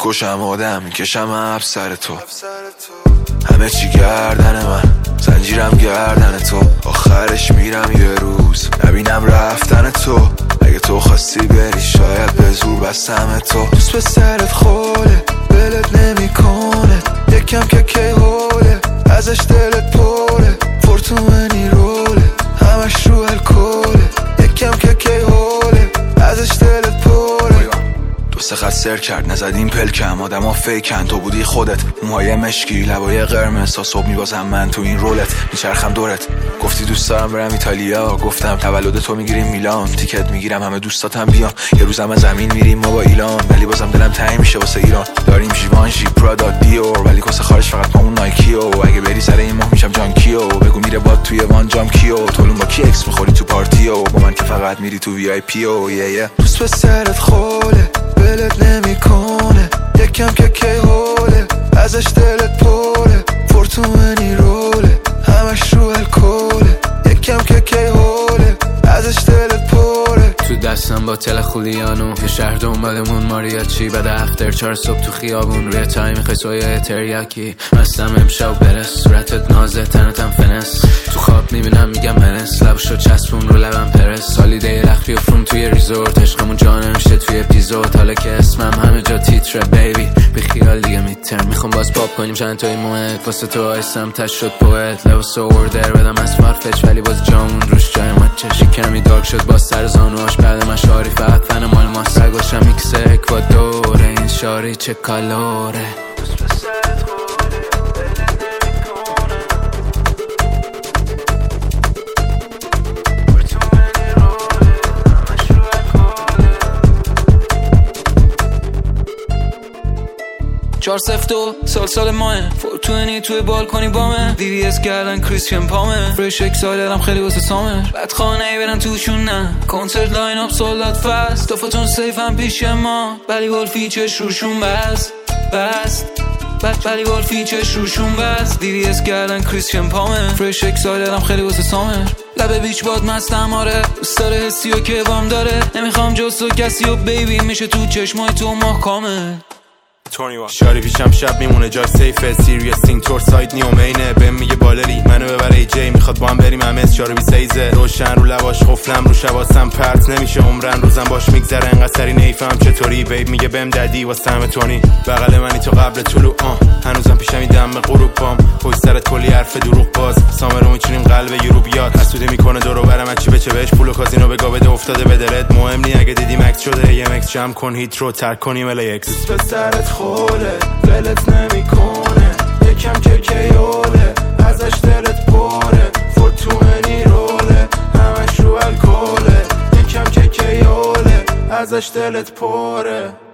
میکشم آدم میکشم اب سر تو، همه چی گردن من، زنجیرم گردن تو، آخرش میرم یه روز نبینم رفتن تو. اگه تو خواستی بری شاید به زور بستم تو. دوست به سرت خوله بلت نمیکنه، یکم که کی حوله ازش دلت پره، فورتومنی روله همش رو الکله، یکم که کی حوله ازش دلت پره. دو سه خط سر کرد نزدیم پلکم، آدم ها فیکن تو بودی خودت، موهای مشکی لبای قرمز تا صبح میبازم من تو این رولت، میچرخم دورت. گفتی دوست دارم برم ایتالیا، گفتم تولد تو میگیریم میلان، تیکت میگیرم همه دوستاتم بیان، یه روزم از زمین میریم ما با ایلان، ولی بازم دلم تنگ میشه واسه ایران. داریم ژیوانژی پرادا دیور، ولی کاسه خارج فقط پامون نایکیو، اگه بری سر این ماه میشم جانکیو، بگو میره باد توی وان جام کیو، تولون با کی اکس میخوری تو پارتیو، با من که فقط میری تو وی آی پیو. دوست به سرت خوله بلت نمیکنه، یکم که کی حوله ازش دلت پره، فورتومنی روله همش رو الکله، یکم که کی حوله ازش دلت پره. تو دستم با تل خولیانو یه شهر دنبالمون ماریاچی، بعد افتر 4 صبح تو خیابون روی تای میخوای سویای تریاکی، مستم امشب برس صورتت نازه تنتم فنس، تو خواب میبینم میگم منس، لبشو چسبون رو لبم پرس، سالیده لختی و فروم توی ریزورت، عشقمون جانه میشه توی اپیزود، حالا که اسمم همه جا تیتره بیبی بی خیال دیگه میترم، میخوام باز پاپ کنیم چند تای موهت، واسه تو آیستم تش شد پوئت، لباس اوردر بدم از فارفچ ولی باز جامون روش جای مچش، کمی دارک شد باز سر زانوهاش بعد مشاری فقط فن مال ما، سگاشم میکس اکوادوره این شاری چه کالوره. چار سفتو سال ماه فورتونی توی بالکنی بامه، VVS کردن کریستین پامه، فرش اکسایلرم خیلی واسه سامر، بعد خانه ای برن توشون نه، کنسرت لاین اپ سولدات فست، دفتون سیف هم پیش ما، ولی گلفی چش روشون بست ولی گلفی چش روشون بست، VVS کردن کریستین پامه، فرش اکسایلرم خیلی واسه سامر، لبه بیچ باد مستم آره، دوست داره حسی و که بام داره، نمیخوام جز تو کسی و بیبی میشه تو چشمای تو ماه کامل. شاری پیشم شب میمونه جای سیفه، سیریس تینگ تور سایت نیومینه، بهم میگه بالری منو ببره جی، میخواد با هم بریم همه چارو بی سیزه، روشن رو لباش قفلم رو شباسم پرت نمیشه عمرن، روزم باش میگذره انقدر سری نیفهم چطوری، بیب میگه بهم ددی واسه همه تونی، بغل منی تو قبل طلوع هنوزم پیشم این دم غروب پام، پشت سرت کلی حرف دروغ باز، سامرو میچینیم قلب یورو بیاد، حسودی میکنه دورو برم چی بچه بهش، پول و کازینو بگا بده افتاده به دلت، مهم نی اگه دیدی مکس شده یه مکس جمع کن هیت رو ترک کنیم LAX. دوست به سرت خوله ولت نمیکنه، یکم که کیوله ازش دلت پره، فورتومنی روله همش رو الکله، یکم که کیوله ازش دلت پره.